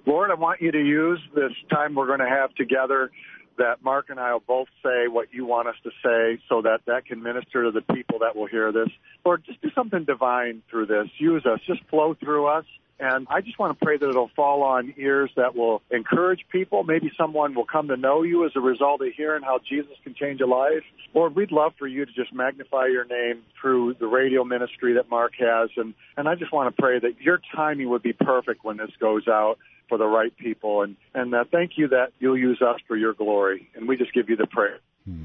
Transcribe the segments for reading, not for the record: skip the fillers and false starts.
Lord, I want you to use this time we're going to have together that Mark and I will both say what you want us to say so that that can minister to the people that will hear this. Lord, just do something divine through this. Use us. Just flow through us. And I just want to pray that it'll fall on ears that will encourage people. Maybe someone will come to know you as a result of hearing how Jesus can change a life. Lord, we'd love for you to just magnify your name through the radio ministry that Mark has. And I just want to pray that your timing would be perfect when this goes out for the right people. And thank you that you'll use us for your glory. And we just give you the praise.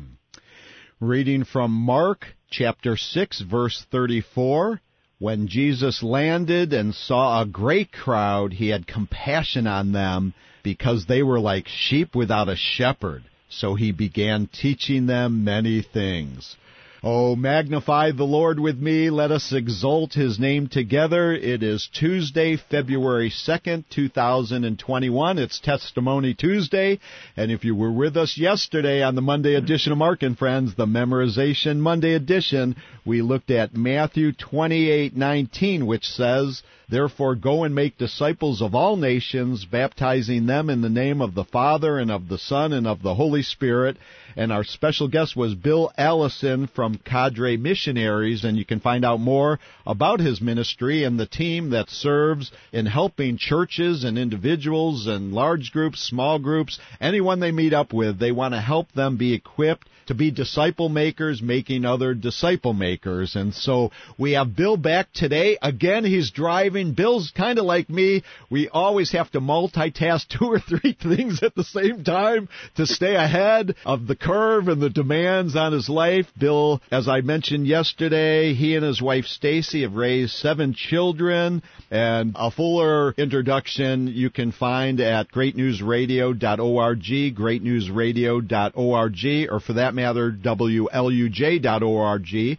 Reading from Mark chapter 6, verse 34. When Jesus landed and saw a great crowd, he had compassion on them because they were like sheep without a shepherd. So he began teaching them many things. Oh, magnify the Lord with me. Let us exalt his name together. It is Tuesday, February 2nd, 2021. It's Testimony Tuesday. And if you were with us yesterday on the Monday edition of Mark and Friends, the Memorization Monday edition, we looked at Matthew 28:19, which says, "Therefore go and make disciples of all nations, baptizing them in the name of the Father and of the Son and of the Holy Spirit." And our special guest was Bill Allison from Cadre Missionaries, and you can find out more about his ministry and the team that serves in helping churches and individuals and large groups, small groups, anyone they meet up with. They want to help them be equipped to be disciple makers, making other disciple makers. And so we have Bill back today. Again, he's driving. Bill's kind of like me. We always have to multitask 2 or 3 things at the same time to stay ahead of the curve and the demands on his life. Bill, as I mentioned yesterday, he and his wife Stacy have raised 7 children. And a fuller introduction you can find at greatnewsradio.org, greatnewsradio.org, or for that matter, WLUJ.org,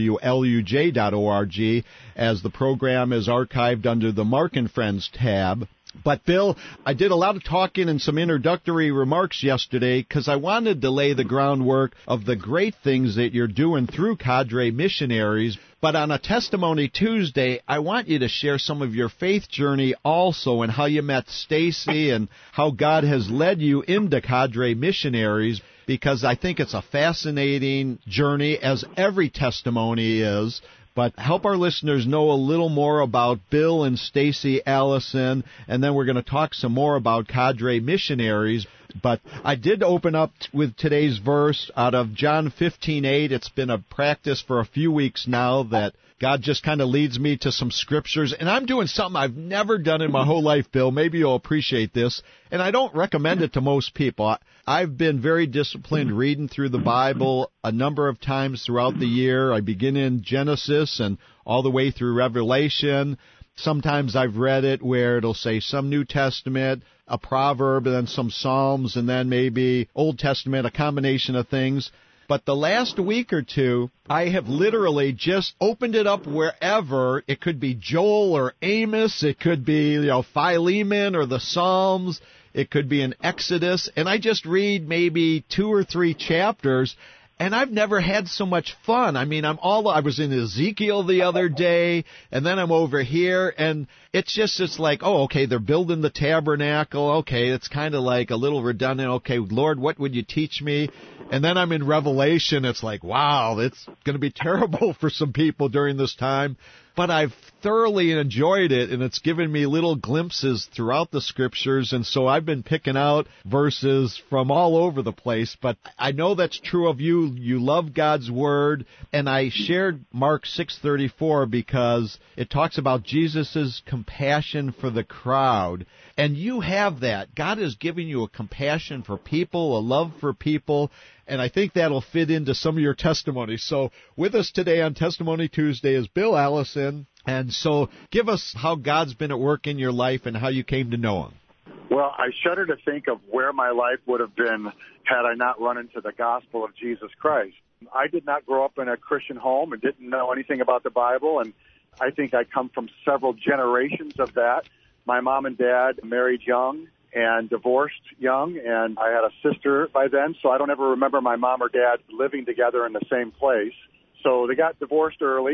WLUJ.org, as the program is archived under the Mark and Friends tab. But, Bill, I did a lot of talking and some introductory remarks yesterday because I wanted to lay the groundwork of the great things that you're doing through Cadre Missionaries. But on a Testimony Tuesday, I want you to share some of your faith journey also and how you met Stacy and how God has led you into Cadre Missionaries, because I think it's a fascinating journey, as every testimony is. But help our listeners know a little more about Bill and Stacy Allison, and then we're going to talk some more about Cadre Missionaries. But I did open up with today's verse out of John 15:8. It's been a practice for a few weeks now that God just kind of leads me to some scriptures. And I'm doing something I've never done in my whole life, Bill. Maybe you'll appreciate this. And I don't recommend it to most people. I've been very disciplined reading through the Bible a number of times throughout the year. I begin in Genesis and all the way through Revelation. Sometimes I've read it where it'll say some New Testament, a proverb, and then some Psalms, and then maybe Old Testament, a combination of things. But the last week or two, I have literally just opened it up wherever. It could be Joel or Amos. It could be, Philemon or the Psalms. It could be an Exodus. And I just read maybe 2 or 3 chapters. And I've never had so much fun. I mean, I was in Ezekiel the other day, and then I'm over here, and it's like, oh, okay, they're building the tabernacle. Okay, it's kind of like a little redundant. Okay, Lord, what would you teach me? And then I'm in Revelation. It's like, wow, it's going to be terrible for some people during this time. But I've thoroughly enjoyed it, and it's given me little glimpses throughout the Scriptures, and so I've been picking out verses from all over the place. But I know that's true of you. You love God's Word, and I shared Mark 6:34 because it talks about Jesus' compassion for the crowd. And you have that. God has given you a compassion for people, a love for people, and I think that'll fit into some of your testimonies. So with us today on Testimony Tuesday is Bill Allison. And so give us how God's been at work in your life and how you came to know Him. Well, I shudder to think of where my life would have been had I not run into the gospel of Jesus Christ. I did not grow up in a Christian home and didn't know anything about the Bible, and I think I come from several generations of that. My mom and dad married young and divorced young, and I had a sister by then, so I don't ever remember my mom or dad living together in the same place. So they got divorced early,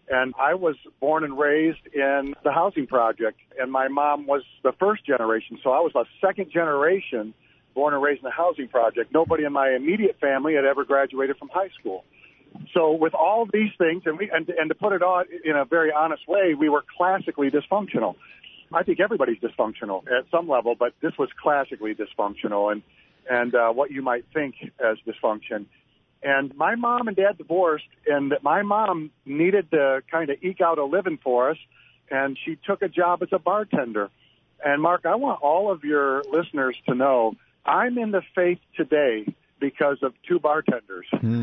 And I was born and raised in the housing project, and my mom was the first generation, so I was a second generation born and raised in the housing project. Nobody in my immediate family had ever graduated from high school. So with all these things, and to put it on in a very honest way, we were classically dysfunctional. I think everybody's dysfunctional at some level, but this was classically dysfunctional and what you might think as dysfunction. And my mom and dad divorced, and my mom needed to kind of eke out a living for us, and she took a job as a bartender. And, Mark, I want all of your listeners to know I'm in the faith today because of two bartenders.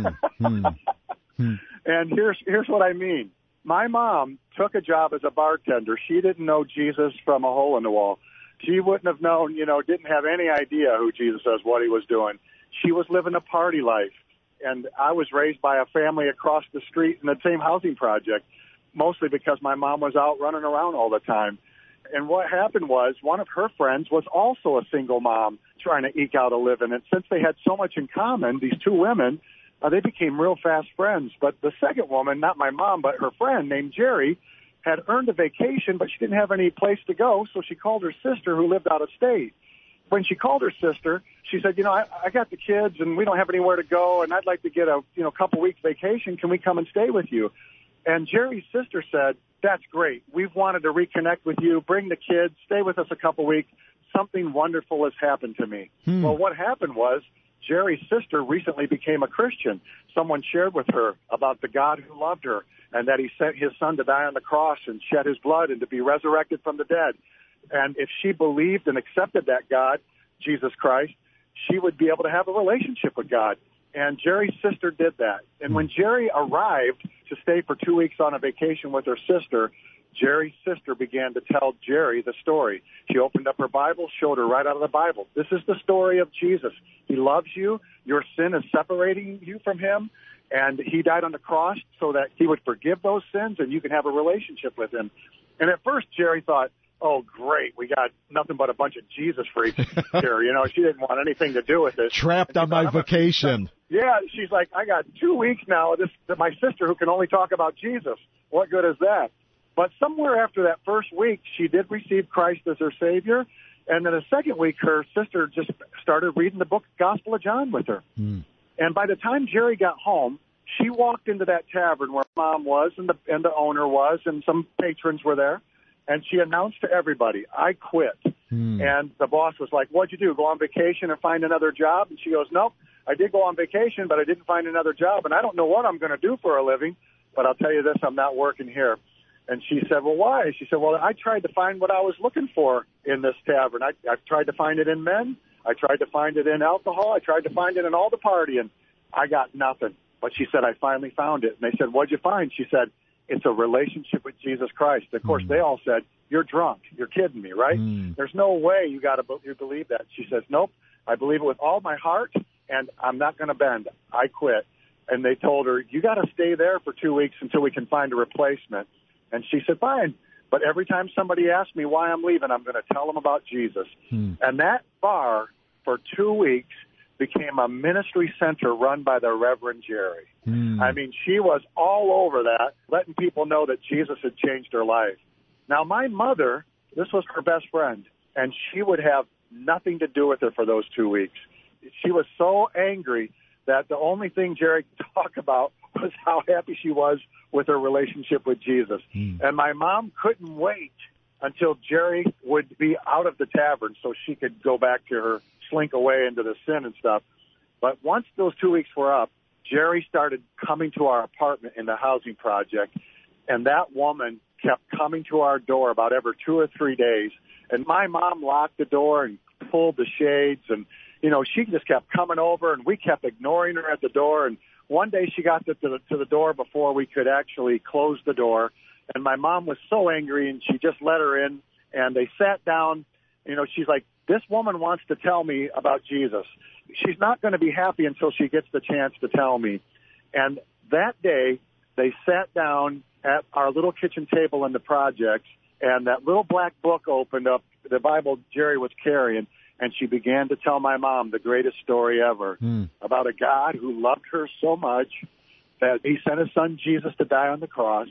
And here's what I mean. My mom took a job as a bartender. She didn't know Jesus from a hole in the wall. She wouldn't have known, didn't have any idea who Jesus was, what he was doing. She was living a party life. And I was raised by a family across the street in the same housing project, mostly because my mom was out running around all the time. And what happened was one of her friends was also a single mom trying to eke out a living. And since they had so much in common, these two women, they became real fast friends. But the second woman, not my mom, but her friend named Jerry, had earned a vacation, but she didn't have any place to go, so she called her sister who lived out of state. When she called her sister, she said, I got the kids, and we don't have anywhere to go, and I'd like to get a couple weeks vacation. Can we come and stay with you? And Jerry's sister said, that's great. We've wanted to reconnect with you. Bring the kids. Stay with us a couple weeks. Something wonderful has happened to me. Well, what happened was Jerry's sister recently became a Christian. Someone shared with her about the God who loved her and that he sent his son to die on the cross and shed his blood and to be resurrected from the dead. And if she believed and accepted that God, Jesus Christ, she would be able to have a relationship with God. And Jerry's sister did that. And when Jerry arrived to stay for 2 weeks on a vacation with her sister, Jerry's sister began to tell Jerry the story. She opened up her Bible, showed her right out of the Bible. This is the story of Jesus. He loves you. Your sin is separating you from him. And he died on the cross so that he would forgive those sins and you can have a relationship with him. And at first, Jerry thought, oh, great, we got nothing but a bunch of Jesus freaks here. She didn't want anything to do with it. Trapped on my vacation. Yeah, she's like, I got 2 weeks now. My sister who can only talk about Jesus. What good is that? But somewhere after that first week, she did receive Christ as her Savior. And then the second week, her sister just started reading the book Gospel of John with her. And by the time Jerry got home, she walked into that tavern where Mom was and the owner was and some patrons were there. And she announced to everybody, I quit. And the boss was like, what'd you do, go on vacation and find another job? And she goes, nope, I did go on vacation, but I didn't find another job. And I don't know what I'm going to do for a living, but I'll tell you this, I'm not working here. And she said, well, why? She said, well, I tried to find what I was looking for in this tavern. I've tried to find it in men. I tried to find it in alcohol. I tried to find it in all the partying. I got nothing. But she said, I finally found it. And they said, what'd you find? She said, it's a relationship with Jesus Christ. Of course, they all said, you're drunk. You're kidding me, right? There's no way you believe that. She says, nope, I believe it with all my heart, and I'm not going to bend. I quit. And they told her, you got to stay there for 2 weeks until we can find a replacement. And she said, fine. But every time somebody asks me why I'm leaving, I'm going to tell them about Jesus. And that bar for 2 weeks became a ministry center run by the Reverend Jerry. I mean, she was all over that, letting people know that Jesus had changed her life. Now, my mother, this was her best friend, and she would have nothing to do with her for those 2 weeks. She was so angry that the only thing Jerry could talk about was how happy she was with her relationship with Jesus. And my mom couldn't wait until Jerry would be out of the tavern so she could go back to her, slink away into the sin and stuff. But once those 2 weeks were up, Jerry started coming to our apartment in the housing project, and that woman kept coming to our door about every 2 or 3 days. And my mom locked the door and pulled the shades, and, she just kept coming over, and we kept ignoring her at the door. And one day she got to the door before we could actually close the door, and my mom was so angry, and she just let her in, and they sat down. She's like, this woman wants to tell me about Jesus. She's not going to be happy until she gets the chance to tell me. And that day, they sat down at our little kitchen table in the projects, and that little black book opened up, the Bible Jerry was carrying, and she began to tell my mom the greatest story ever about a God who loved her so much that he sent his son Jesus to die on the cross,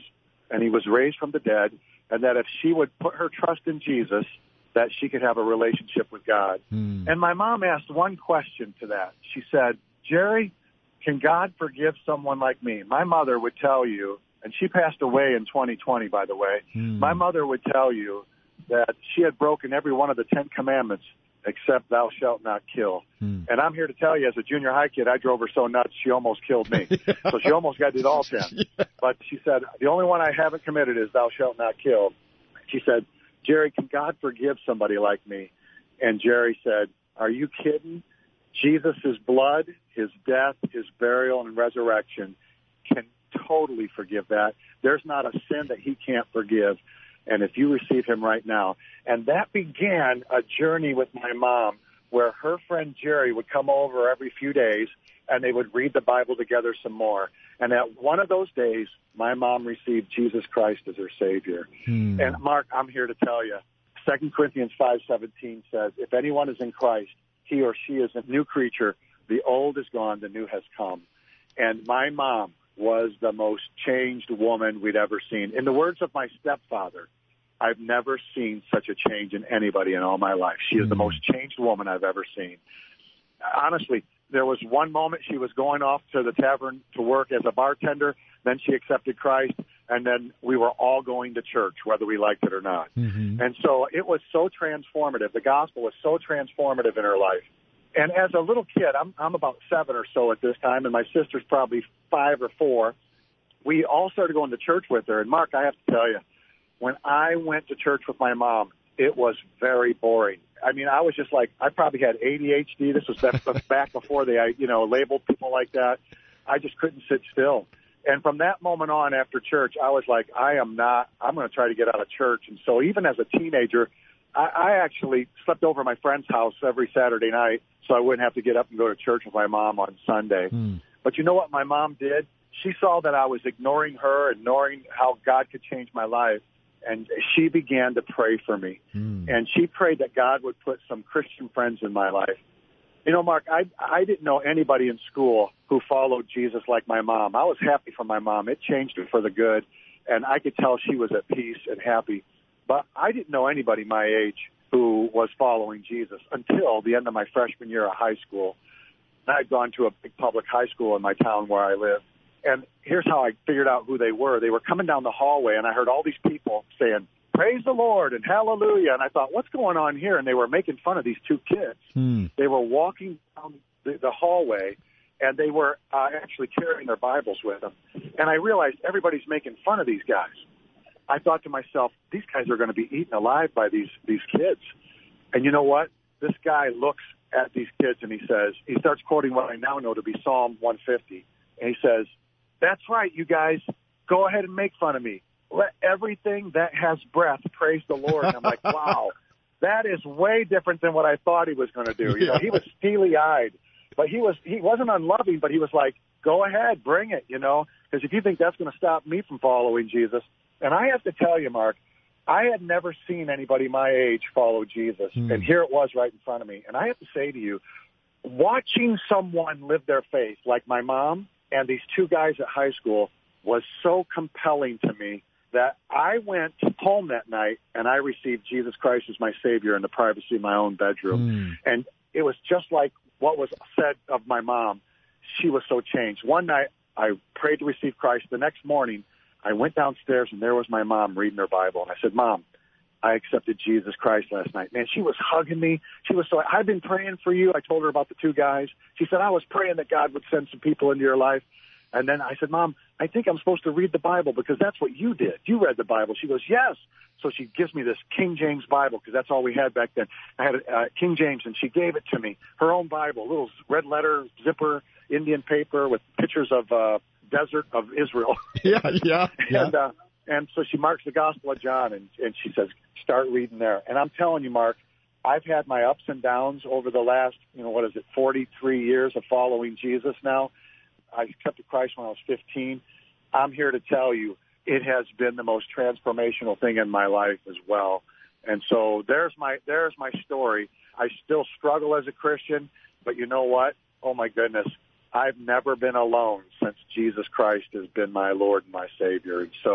and he was raised from the dead, and that if she would put her trust in Jesus, that she could have a relationship with God. And my mom asked one question to that. She said, Jerry, can God forgive someone like me? My mother would tell you, and she passed away in 2020, by the way. My mother would tell you that she had broken every one of the 10 commandments except thou shalt not kill. And I'm here to tell you, as a junior high kid, I drove her so nuts, she almost killed me. So she almost got to do all 10. But she said, the only one I haven't committed is thou shalt not kill. She said, Jerry, can God forgive somebody like me? And Jerry said, are you kidding? Jesus' blood, his death, his burial, and resurrection can totally forgive that. There's not a sin that he can't forgive. And if you receive him right now. And that began a journey with my mom where her friend Jerry would come over every few days and they would read the Bible together some more. And at one of those days, my mom received Jesus Christ as her Savior. And Mark, I'm here to tell you, 2 Corinthians 5:17 says, if anyone is in Christ, he or she is a new creature. The old is gone, the new has come. And my mom was the most changed woman we'd ever seen. In the words of my stepfather, I've never seen such a change in anybody in all my life. She is the most changed woman I've ever seen. Honestly, there was one moment she was going off to the tavern to work as a bartender. Then she accepted Christ, and then we were all going to church, whether we liked it or not. And so it was so transformative. The gospel was so transformative in her life. And as a little kid, I'm about 7 or so at this time, and my sister's probably 5 or 4. We all started going to church with her. And, Mark, I have to tell you, when I went to church with my mom, it was very boring. I mean, I was just like, I probably had ADHD. This was back before they, labeled people like that. I just couldn't sit still. And from that moment on after church, I was like, I'm going to try to get out of church. And so even as a teenager, I actually slept over at my friend's house every Saturday night so I wouldn't have to get up and go to church with my mom on Sunday. But you know what my mom did? She saw that I was ignoring her, ignoring how God could change my life. And she began to pray for me. And she prayed that God would put some Christian friends in my life. You know, Mark, I didn't know anybody in school who followed Jesus like my mom. I was happy for my mom. It changed her for the good. And I could tell she was at peace and happy. But I didn't know anybody my age who was following Jesus until the end of my freshman year of high school. I had gone to a big public high school in my town where I live. And here's how I figured out who they were. They were coming down the hallway, and I heard all these people saying, praise the Lord and hallelujah. And I thought, what's going on here? And they were making fun of these two kids. They were walking down the hallway, and they were actually carrying their Bibles with them. And I realized everybody's making fun of these guys. I thought to myself, these guys are going to be eaten alive by these kids. And you know what? This guy looks at these kids, and he starts quoting what I now know to be Psalm 150. And he says, that's right, you guys. Go ahead and make fun of me. Let everything that has breath praise the Lord. And I'm like, wow, that is way different than what I thought he was going to do. You know, he was steely-eyed, but he wasn't unloving, but he was like, go ahead, bring it, because if you think that's going to stop me from following Jesus. And I have to tell you, Mark, I had never seen anybody my age follow Jesus, and here it was right in front of me. And I have to say to you, watching someone live their faith like my mom and these two guys at high school was so compelling to me that I went home that night and I received Jesus Christ as my Savior in the privacy of my own bedroom. And it was just like what was said of my mom. She was so changed. One night I prayed to receive Christ. The next morning I went downstairs and there was my mom reading her Bible. And I said, Mom, I accepted Jesus Christ last night. Man, she was hugging me. She was so, I've been praying for you. I told her about the two guys. She said, I was praying that God would send some people into your life. And then I said, Mom, I think I'm supposed to read the Bible because that's what you did. You read the Bible. She goes, yes. So she gives me this King James Bible because that's all we had back then. I had King James, and she gave it to me, her own Bible, little red letter, zipper, Indian paper with pictures of desert of Israel. Yeah. And so she marks the Gospel of John, and she says, start reading there. And I'm telling you, Mark, I've had my ups and downs over the last, 43 years of following Jesus now. I accepted Christ when I was 15. I'm here to tell you it has been the most transformational thing in my life as well. And so there's my story. I still struggle as a Christian, but you know what? Oh, my goodness. I've never been alone since Jesus Christ has been my Lord and my Savior. And so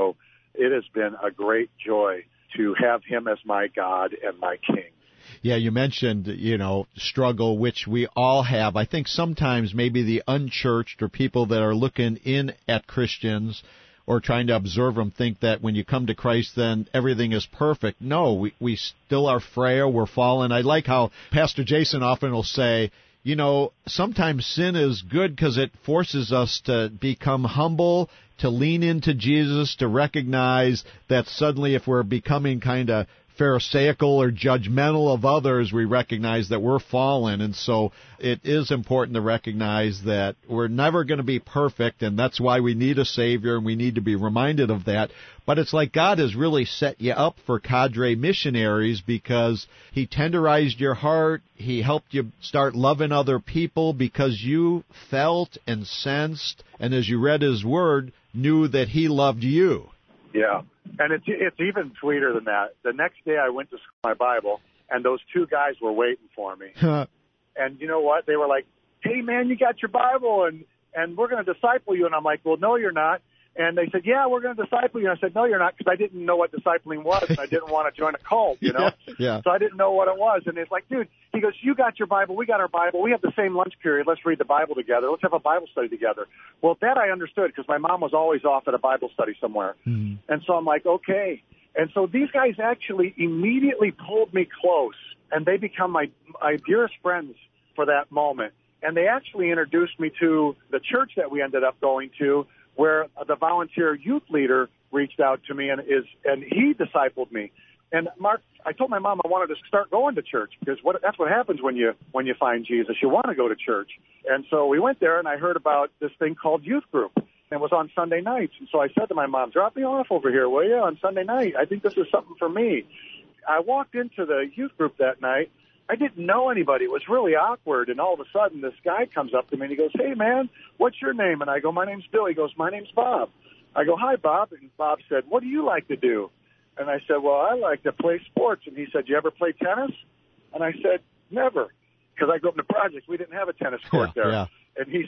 it has been a great joy to have him as my God and my King. Yeah, you mentioned, struggle, which we all have. I think sometimes maybe the unchurched or people that are looking in at Christians or trying to observe them think that when you come to Christ, then everything is perfect. No, we still are frail, we're fallen. I like how Pastor Jason often will say, sometimes sin is good because it forces us to become humble, to lean into Jesus, to recognize that suddenly if we're becoming kind of pharisaical or judgmental of others, we recognize that we're fallen. And so it is important to recognize that we're never going to be perfect, and that's why we need a Savior, and we need to be reminded of that. But it's like God has really set you up for Cadre Missionaries because He tenderized your heart. He helped you start loving other people because you felt and sensed, and as you read His Word, knew that He loved you. Yeah, and it's even sweeter than that. The next day I went to school my Bible, and those two guys were waiting for me. And you know what? They were like, hey, man, you got your Bible, and we're going to disciple you. And I'm like, well, no, you're not. And they said, yeah, we're going to disciple you. And I said, no, you're not, because I didn't know what discipling was, and I didn't want to join a cult, Yeah. So I didn't know what it was. And it's like, dude, he goes, you got your Bible, we got our Bible, we have the same lunch period, let's read the Bible together, let's have a Bible study together. Well, that I understood, because my mom was always off at a Bible study somewhere. Mm-hmm. And so I'm like, okay. And so these guys actually immediately pulled me close, and they become my dearest friends for that moment. And they actually introduced me to the church that we ended up going to, where the volunteer youth leader reached out to me and he discipled me. And Mark, I told my mom I wanted to start going to church because that's what happens when you find Jesus. You want to go to church. And so we went there, and I heard about this thing called youth group. And it was on Sunday nights. And so I said to my mom, drop me off over here, will you, on Sunday night? I think this is something for me. I walked into the youth group that night. I didn't know anybody. It was really awkward, and all of a sudden this guy comes up to me and he goes, hey, man, what's your name? And I go, my name's Bill. He goes, my name's Bob. I go, hi, Bob. And Bob said, what do you like to do? And I said, well, I like to play sports. And he said, you ever play tennis? And I said, never, because I grew up in the projects. We didn't have a tennis court there. Yeah. And he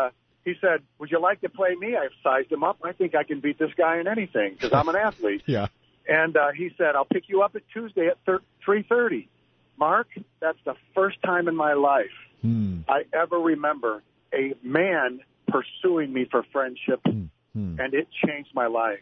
said, would you like to play me? I've sized him up. I think I can beat this guy in anything because I'm an athlete. Yeah. And he said, I'll pick you up at Tuesday at 3:30. Mark, that's the first time in my life I ever remember a man pursuing me for friendship, and it changed my life.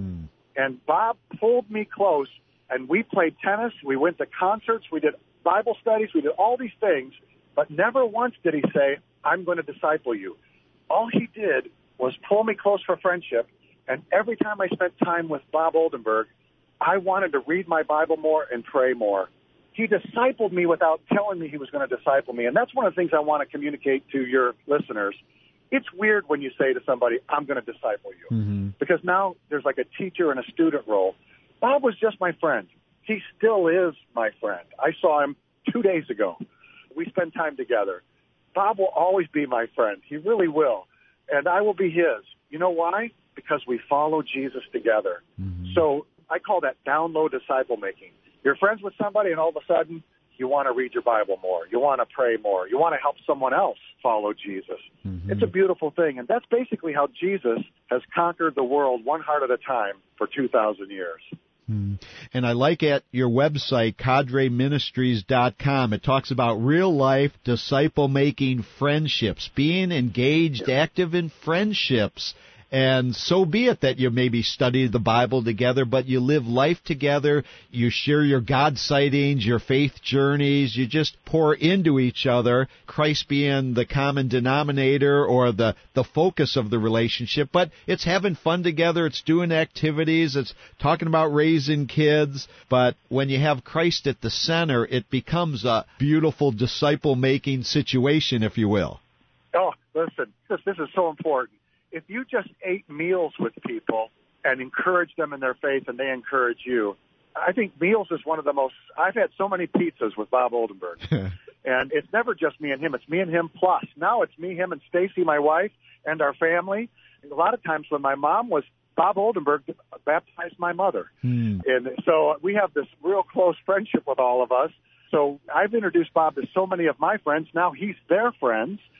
And Bob pulled me close, and we played tennis, we went to concerts, we did Bible studies, we did all these things, but never once did he say, I'm going to disciple you. All he did was pull me close for friendship, and every time I spent time with Bob Oldenburg, I wanted to read my Bible more and pray more. He discipled me without telling me he was going to disciple me. And that's one of the things I want to communicate to your listeners. It's weird when you say to somebody, I'm going to disciple you. Because now there's like a teacher and a student role. Bob was just my friend. He still is my friend. I saw him 2 days ago. We spend time together. Bob will always be my friend. He really will. And I will be his. You know why? Because we follow Jesus together. So I call that down low disciple making. You're friends with somebody, and all of a sudden, you want to read your Bible more. You want to pray more. You want to help someone else follow Jesus. It's a beautiful thing, and that's basically how Jesus has conquered the world one heart at a time for 2,000 years. And I like at your website, CadreMinistries.com, it talks about real-life disciple-making friendships, being engaged, active in friendships. And so be it that you maybe study the Bible together, but you live life together, you share your God sightings, your faith journeys, you just pour into each other, Christ being the common denominator or the focus of the relationship. But it's having fun together, it's doing activities, it's talking about raising kids. But when you have Christ at the center, it becomes a beautiful disciple-making situation, if you will. Oh, listen, this is so important. If you just ate meals with people and encourage them in their faith and they encourage you, I think meals is one of the most – I've had so many pizzas with Bob Oldenburg. And it's never just me and him. It's me and him plus. Now it's me, him, and Stacy, my wife, and our family. And a lot of times when my mom was – Bob Oldenburg baptized my mother. And so we have this real close friendship with all of us. So I've introduced Bob to so many of my friends. Now he's their friends.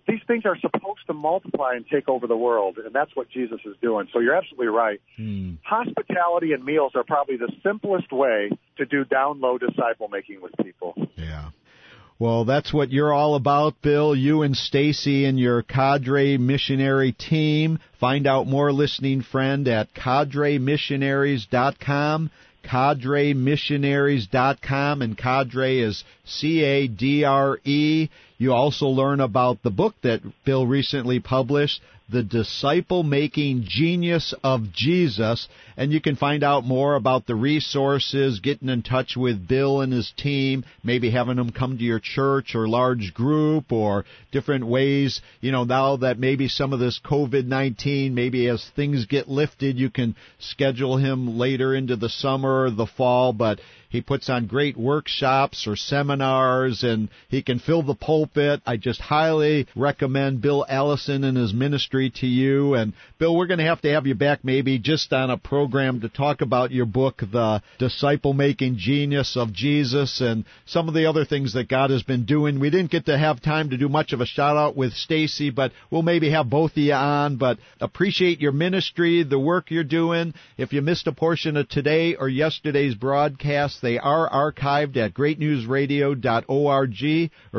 these things are supposed to multiply and take over the world, and that's what Jesus is doing. So you're absolutely right. Hospitality and meals are probably the simplest way to do down-low disciple-making with people. Yeah. Well, that's what you're all about, Bill. You and Stacy and your Cadre Missionary team. Find out more, listening friend, at cadremissionaries.com. cadremissionaries.com, and Cadre is C-A-D-R-E. You also learn about the book that Bill recently published, The Disciple-Making Genius of Jesus, and you can find out more about the resources, getting in touch with Bill and his team, maybe having them come to your church or large group, or different ways, now that maybe some of this COVID-19, maybe as things get lifted, you can schedule him later into the summer or the fall, but he puts on great workshops or seminars, and he can fill the pulpit. I just highly recommend Bill Allison and his ministry to you. And, Bill, we're going to have you back maybe just on a program to talk about your book, The Disciple-Making Genius of Jesus, and some of the other things that God has been doing. We didn't get to have time to do much of a shout-out with Stacy, but we'll maybe have both of you on. But appreciate your ministry, the work you're doing. If you missed a portion of today or yesterday's broadcast, they are archived at greatnewsradio.org or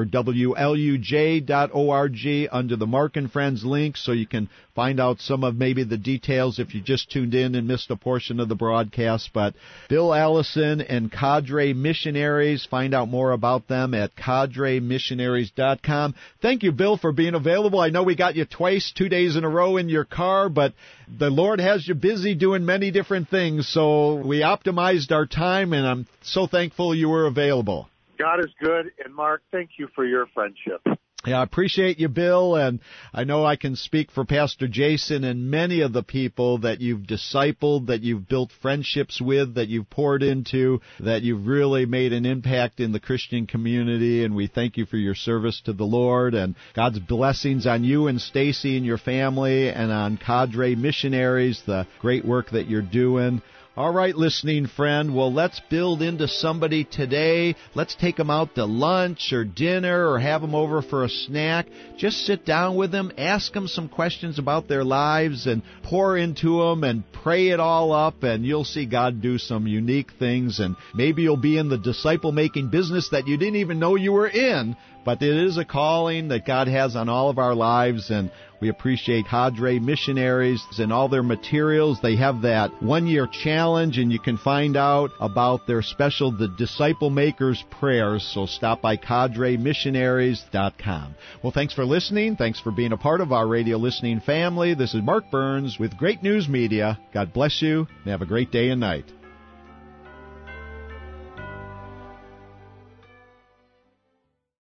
WLUJ.org under the Mark and Friends link, so you can find out some of maybe the details if you just tuned in and missed a portion of the broadcast. But Bill Allison and Cadre Missionaries, find out more about them at cadremissionaries.com. Thank you, Bill, for being available. I know we got you twice, 2 days in a row in your car, but the Lord has you busy doing many different things, so we optimized our time, and I'm so thankful you were available. God is good, and Mark, thank you for your friendship. Yeah, I appreciate you, Bill, and I know I can speak for Pastor Jason and many of the people that you've discipled, that you've built friendships with, that you've poured into, that you've really made an impact in the Christian community, and we thank you for your service to the Lord, and God's blessings on you and Stacy and your family, and on Cadre Missionaries, the great work that you're doing. All right, listening friend, well, let's build into somebody today. Let's take them out to lunch or dinner or have them over for a snack. Just sit down with them, ask them some questions about their lives, and pour into them and pray it all up, and you'll see God do some unique things, and maybe you'll be in the disciple-making business that you didn't even know you were in, but it is a calling that God has on all of our lives, and we appreciate Cadre Missionaries and all their materials. They have that one-year challenge, and you can find out about their special, The Disciple Makers Prayers. So stop by cadremissionaries.com. Well, thanks for listening. Thanks for being a part of our radio listening family. This is Mark Burns with Great News Media. God bless you, and have a great day and night.